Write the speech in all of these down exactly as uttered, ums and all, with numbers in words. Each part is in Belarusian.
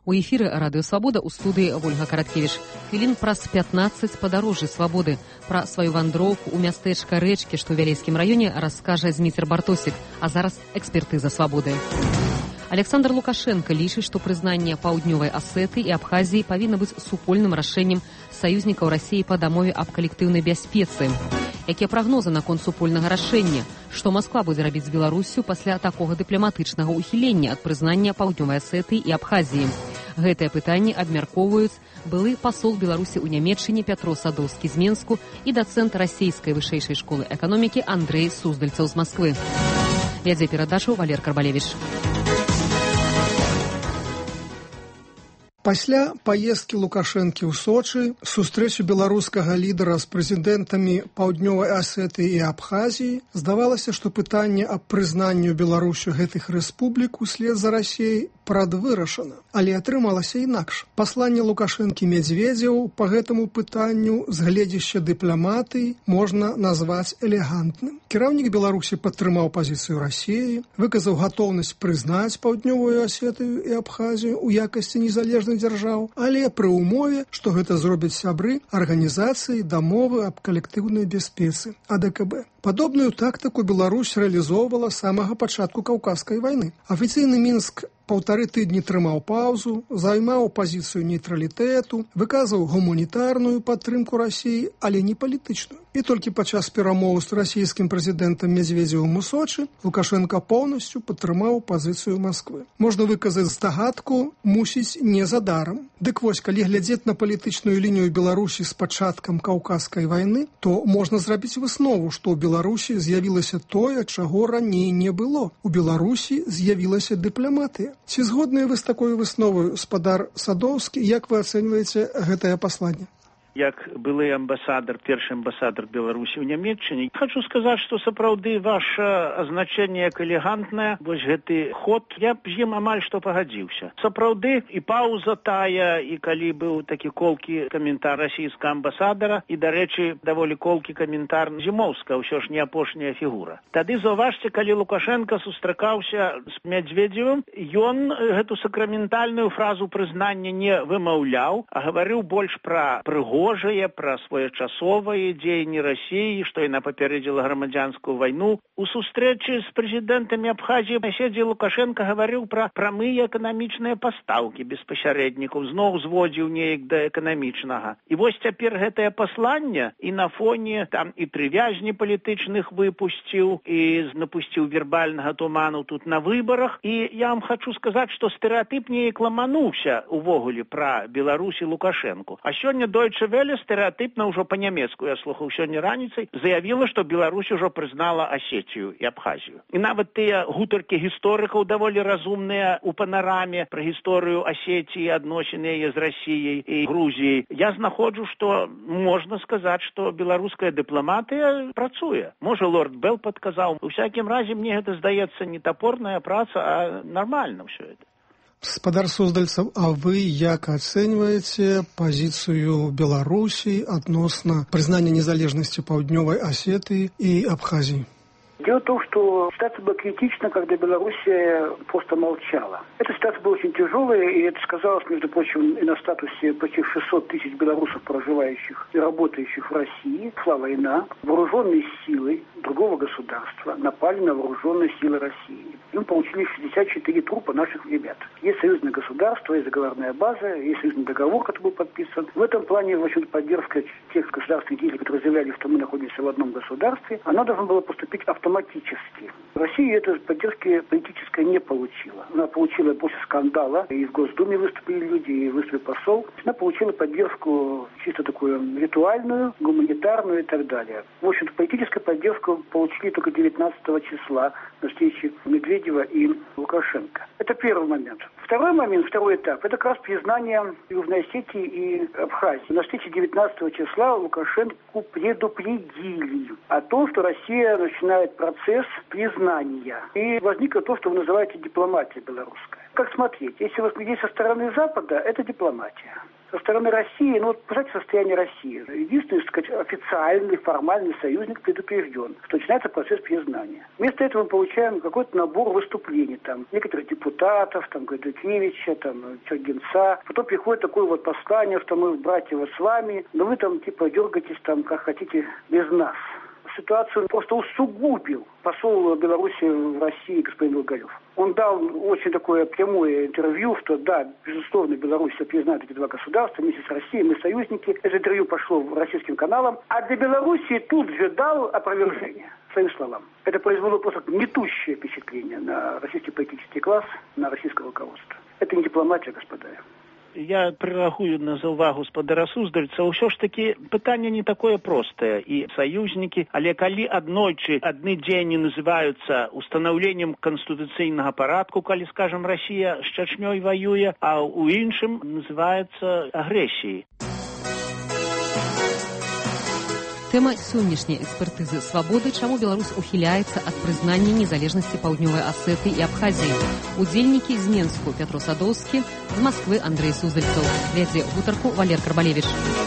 У эфіры радыё Свабода, у студыі Вольга Караткевіч. Хвілін праз пятнаццаць падарожжы свабоды. Пра сваю вандроўку ў мястэчка Рэчкі, што ў Вялейскім раёне, раскажа Зміцер Бартосік. А зараз экспертыза свабоды. Александр Лукашенко лічыць, што прызнанне Паўднёвай Асетыі і Абхазіі павінна быць супольным рашэннем саюзнікаў Расіі па дамове аб калектыўнай бяспецы. Якія прагнозы наконт супольнага рашэння? Што Масква будзе рабіць з Беларуссю пасля такога дыпламатычнага ўхілення ад прызнання Паўднёвай Асетыі і Абхазіі? Гэтыя пытанні абмяркоўваюць былы пасол Беларусі ў Нямецчыне Пятро Садоўскі з Менску і дацэнт расійскай вышэйшай школы эканомікі Андрэй Суздальцаў з Масквы. Вядзе перадачу Валер Карбалевіч. Пасля паездкі Лукашэнкі ў Сочы, сустрэчы беларускага лідара з прэзідэнтамі Паўднёвай Асетыі і Абхазіі, здавалася, што пытанне аб прызнанні Беларусю гэтых рэспублік услед за Расіяй прадвырашана, але атрымалася інакш. Пасланне Лукашэнкі Медзведзеву па гэтаму пытанню з гледзяща дыпламатыі можна назваць элегантным. Кіраўнік Беларусі падтрымаў пазіцыю Расіі, выказаў гатоўнасць прызнаць Паўднёвую Асетыю і Абхазію ў якасці незалежных дзяржаў, але пры ўмове, што гэта зробяць сябры арганізацыі дамовы аб калектыўнай бяспецы А Дэ Ка Бэ. Падобную тактыку Беларусь рэалізоўвала з самага пачатку Каўказскай вайны. Афіцыйны Мінск паўтары тыдні трымаў паўзу, займаў пазіцыю нейтралітэту, выказваў гуманітарную падтрымку Расіі, але не палітычную. І толькі падчас перамоў з расійскім прэзідэнтам Медзведзевым у Сочы Лукашенко поўнасцю падтрымаў пазіцыю Масквы. Можна выказаць здагадку, мусіць, не задарам. Дык вось, калі глядзець на палітычную лінію Беларусі з пачаткам Каўказскай вайны, то можна зрабіць выснову, што ў Беларусі з'явілася тое, чаго раней не было. У Беларусі з'явілася дыпламатыя. Ці згодныя вы з такой высновай, спадар Садоўскі, як вы ацэньваеце гэтае пасланне? Як былы амбасадар, першы амбасадар Беларусі ў Нямецчыне, хочу сказаць, што сапраўды ваша азначэнне як элегантнае, вось гэты ход, я б з ім амаль што пагадзіўся. Сапраўды і паўза тая, і калі быў такі колкі каментар расійскага амбасадара, і, дарэчы, даволі колкі каментар Зімоўска, ўсё ж не апошняя фігура. Тады заўважце, калі Лукашенко сустракаўся з Медзведзевым, ён гэту сакраментальную фразу прызнання не вымаўляў, а гаварыў больш пра прыгод, пра своечасовыя дзеянні Расіі, што яна папярэдзіла грамадзянскую вайну. У сустрэчы з прэзідэнтамі Абхазіі Асетыі Лукашенко гаварыў пра прамыя эканамічныя пастаўкі без пасярэднікаў, зноў зводзіў неяк да эканамічнага. І вось цяпер гэтае пасланне і на фоне там і тры вязні палітычных выпусціў, і напусціў вербальнага туману тут на выбарах. І я вам хочу сказаць, што стэрэатып неяк ламануўся увогуле пра Беларусь і Лукашэнку. А сёння Deutsche Welle стэрэатыпна ўжо па-нямецку, я слухаў сёння раніцай, заявіла, што Беларусь ужо прызнала Асетію і Абхазію. І нават тыя гутаркі гісторыкаў даволі разумныя ў панараме пра гісторыю Асетіі, адносіны яе з Расіяй і Грузіяй. Я знаходжу, што можна сказаць, што беларуская дыпламатыя працуе. Можа, лорд Белл падказаў. У всякім разе, мне гэта здаецца не тапорная праца, а нармальна ўсё гэта. Спадар Суздальцаў, а вы як ацэньваеце пазіцыю Беларусі адносна прызнання незалежнасці Паўднёвай Асетыі і Абхазіі? Дело в том, что ситуация была критична, когда Белоруссия просто молчала. Эта ситуация была очень тяжелая, и это сказалось, между прочим, и на статусе почти шестьсот тысяч белорусов, проживающих и работающих в России. Шла война, вооруженные силы другого государства напали на вооруженные силы России. И мы получили шестьдесят четыре трупа наших ребят. Есть союзное государство, есть договорная база, есть союзный договор, который был подписан. В этом плане, в общем-то, поддержка тех государственных деятелей, которые заявляли, что мы находимся в одном государстве, она должна была поступить автоматически. Россия этой поддержки политической не получила. Она получила после скандала, и в Госдуме выступили люди, и выступил посол. Она получила поддержку чисто такую ритуальную, гуманитарную и так далее. В общем-то, политическую поддержку получили только девятнадцатого числа на встрече Медведева и Лукашенко. Это первый момент. Второй момент, второй этап, это как раз признание Южной Осетии и Абхазии. На встрече девятнадцатого числа Лукашенко предупредили о том, что Россия начинает процесс признания. И возникло то, что вы называете дипломатией белорусской. Как смотреть? Если вы глядите со стороны Запада, это дипломатия. Со стороны России, ну вот, представьте состояние России. Единственный, так сказать, официальный, формальный союзник предупрежден, что начинается процесс признания. Вместо этого мы получаем какой-то набор выступлений, там, некоторых депутатов, там, Гайдукевича, там, Чергенца. Потом приходит такое вот послание, что мы, братья, вот с вами, но вы там, типа, дергаетесь там, как хотите, без нас. Ситуацию просто усугубил посол Беларуси в России господин Долголев. Он дал очень такое прямое интервью, что да, безусловно, Беларусь признает эти два государства, вместе с Россией, мы союзники. Это интервью пошло российским каналам, а для Беларуси тут же дал опровержение своим словам. Это произвело просто гнетущее впечатление на российский политический класс, на российское руководство. Это не дипломатия, господа. Я прирагую на заувагу спадара Суздальца. Усё ж таки пытанне не такое простае і саюзнікі, але калі аднойчы адны дзеянні называюцца устанаўленнем канстытуцыйнага парадку, калі, скажем, Расія з Чачнёй ваюе, а ў іншым называецца агрэсіяй. Тэма сённяшняй экспертызы свабоды, чаму Беларусь ухіляецца ад прызнання незалежнасці Паўднёвай Асетыі і Абхазіі. Удзельнікі з Менску Пятро Садоўскі, з Масквы Андрэй Суздальцаў. Вядзе гутарку Валер Карбалевіч.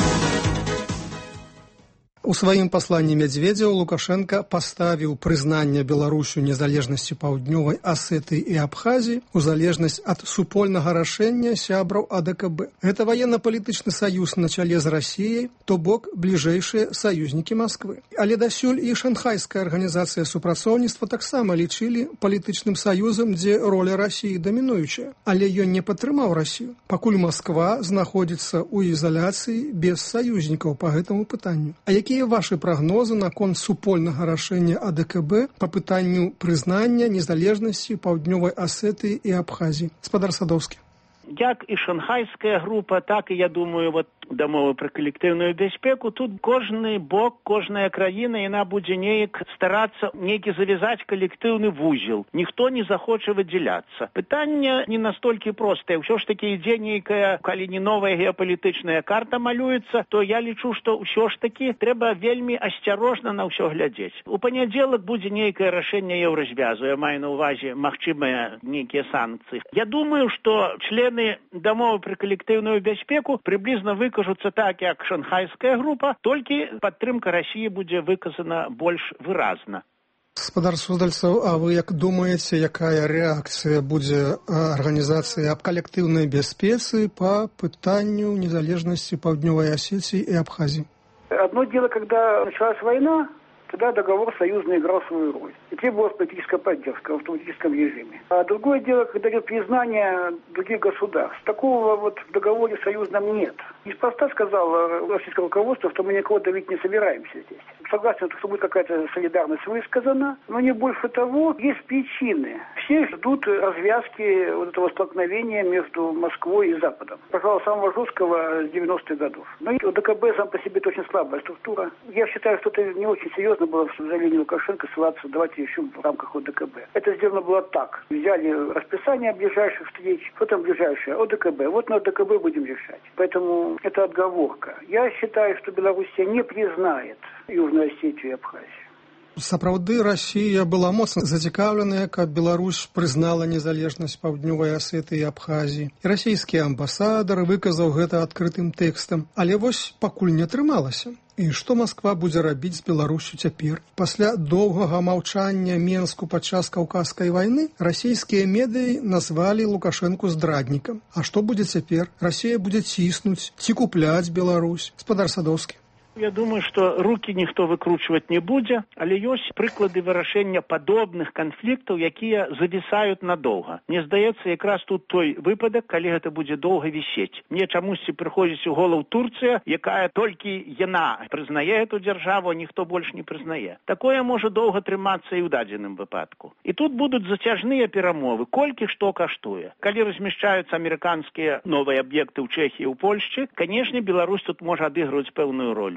У сваім пасланні Мядзведзеў Лукашенко паставіў прызнанне Беларусю незалежнасці Паўднёвай Асетыі і Абхазіі у залежнасць ад супольнага рашэння сябраў А Дэ Ка Бэ. Гэта ваенна-палітычны саюз на чале з Расіяй, то бок бліжэйшыя саюзнікі Масквы. Але дасюль і Шанхайская арганізацыя супрацоўніцтва таксама лічылі палітычным саюзам, дзе роля Расіі дамінуючая. Але ён не падтрымаў Расію, пакуль Масква знаходзіцца ў ізаляцыі без саюзнікаў па гэтаму пытанню. А які Якія вашы прагнозы наконт супольнага рашэння А Дэ Ка Бэ па пытанню прызнання незалежнасці Паўднёвай Асетыі і Абхазіі? Спадар Садоўскі. Як і шанхайская група, так і, я думаю, вот дамовы пра калектыўную бяспеку, тут кожны бок, кожная краіна, яна будзе неяк старацца нейкі завязаць калектыўны вузел. Ніхто не захоча выдзяляцца. Пытанне не настолькі простае. Ўсё ж такі ідзе нейкая, калі не новая геапалітычная карта малюецца, то я лічу, што ўсё ж такі трэба вельмі асцярожна на ўсё глядзець. У панядзелак будзе нейкае рашэнне еўразвязу. Я маю на ўвазе магчымыя нейкія санкцыі. Я думаю, што члены дамовы пра калектыўную бяспеку прыблізна выкажуцца так, як шанхайская група, толькі падтрымка Расіі будзе выказана больш выразна. Спадар Суздальцаў, а вы як думаеце, якая рэакцыя будзе арганізацыі аб калектыўнай бяспецы па пытанню незалежнасці Паўднёвай Асетыі и Абхазии? Одно дело, когда началась война, тогда договор союзный играл свою роль. И требовалась политическая поддержка в автоматическом режиме. А другое дело, когда идет признание других государств. Такого вот в договоре союзном нет. Неспроста сказал российское руководство, что мы никого давить не собираемся здесь. Согласен, что будет какая-то солидарность высказана, но не больше того, есть причины. Все ждут развязки вот этого столкновения между Москвой и Западом. Пожалуй, самого жесткого с девяностых годов. Но и Дэ Ка Бэ сам по себе очень слабая структура. Я считаю, что это не очень серьезно было в заявлении Лукашенко ссылаться, давайте еще в рамках О Дэ Ка Бэ. Это сделано было так. Взяли расписание ближайших встреч, что там ближайшее? О Дэ Ка Бэ. Вот на О Дэ Ка Бэ будем решать. Поэтому это отговорка. Я считаю, что Белоруссия не признает Южную Осетию и Абхазию. Сапраўды, Расія была моцна зацікаўленая, каб Беларусь прызнала незалежнасць Паўднёвай Асетыі і Абхазіі. І расійскі амбасадар выказаў гэта адкрытым тэкстам. Але вось пакуль не атрымалася. І што Масква будзе рабіць з Беларусю цяпер? Пасля доўгага маўчання Менску падчас Каўказскай вайны расійскія медыі назвалі Лукашэнку здраднікам. А што будзе цяпер? Расія будзе ціснуць ці купляць Беларусь? Спадар Садоўскі. Я думаю, што рукі ніхто выкручваць не будзе, але ёсць прыклады вырашэння падобных канфліктаў, якія завісаюць надоўга. Мне здаецца, якраз тут той выпадак, калі гэта будзе доўга вісець. Мне чамусьці прыходзіць у голову Турцыя, якая толькі яна прызнае эту дзяржаву, а ніхто больш не прызнае. Такое можа доўга трымацца і ў дадзеным выпадку. І тут будуць зацяжныя перамовы, колькі што каштуе. Калі размяшчаюцца амерыканскія новыя аб'екты ў Чэхіі і ў Польшчы, канешне, Беларусь тут можа адыгрываць пэўную ролю.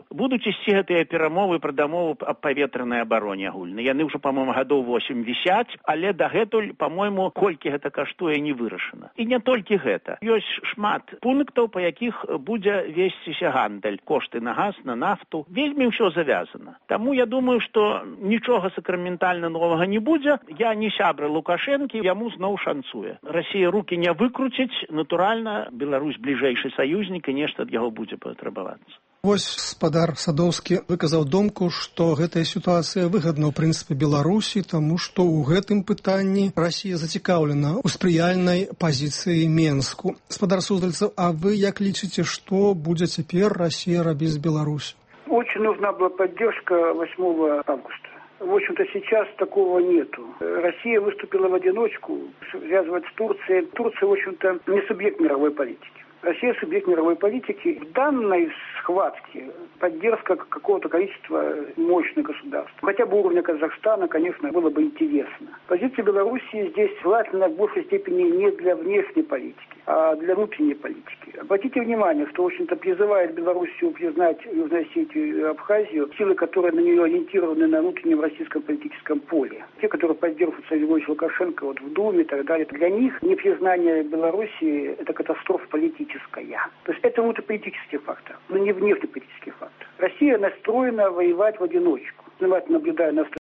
будуць ісці гэтыя перамовы пра дамову аб паветранай абароне агульнай. Яны ўжо, па-мойму, гадоў восем вісяць, але дагэтуль, па-мойму, колькі гэта каштуе, не вырашана. І не толькі гэта. Ёсць шмат пунктаў, па якіх будзе весціся гандаль. Кошты на газ, на нафту. Вельмі ўсё завязана. Таму я думаю, што нічога сакраментальна новага не будзе. Я не сябра Лукашэнкі, яму зноў шанцуе. Расія рукі не выкруціць, натуральна, Беларусь бліжэйшы саюзнік, і нешта ад яго будзе патрабавацца. Вось спадар Садоўскі выказаў думку, што гэтая сітуацыя выгадна ў прынцыпе Беларусі, таму што ў гэтым пытанні Расія зацікаўлена ў спрыяльнай пазіцыі Менску. Спадар Суздальцаў, а вы як лічыце, што будзе цяпер Расія рабіць з Беларусю? Очень нужна была поддержка восьмого августа. В общем-то, сейчас такого нету. Россия выступила в одиночку, связывать с Турцией. Турция, в общем-то, не субъект мировой политики. Россия субъект мировой политики. В данной схватке поддержка какого-то количества мощных государств, хотя бы уровня Казахстана, конечно, было бы интересно. Позиция Белоруссии здесь желательно в большей степени не для внешней политики, а для внутренней политики. Обратите внимание, что, в общем-то, призывает Белоруссию признать Южную Осетию и Абхазию, силы, которые на нее ориентированы на внутреннем российском политическом поле. Те, которые поддерживают Владимира Лукашенко вот в Думе и так далее. Для них непризнание Белоруссии – это катастрофа политическая. То есть это внутриполитический фактор, но не внешнеполитический фактор. Россия настроена воевать в одиночку. Внимательно наблюдая на